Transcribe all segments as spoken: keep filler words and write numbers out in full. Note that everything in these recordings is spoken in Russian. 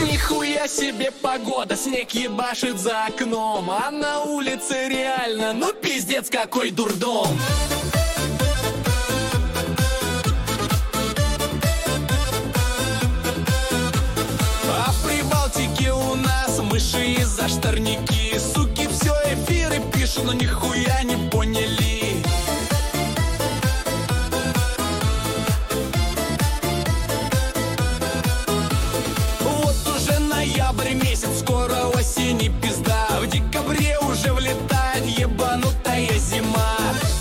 Нихуя себе погода, снег ебашит за окном, а на улице реально, ну пиздец какой дурдом. А в Прибалтике у нас мыши и зашторники. Суки все эфиры пишут, но нихуя не поняли. Вот уже ноябрь месяц, скоро осень и пизда. В декабре уже влетает ебанутая зима.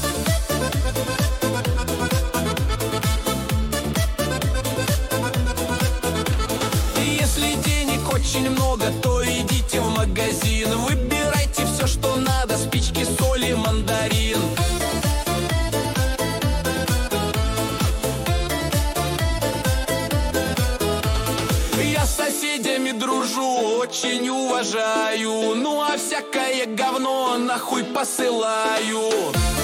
Если денег очень много, то идите в магазин. Выбирайте все, что надо, спички, соль и мандарин. Я с соседями дружу, очень уважаю. Ну а всякое говно нахуй посылаю.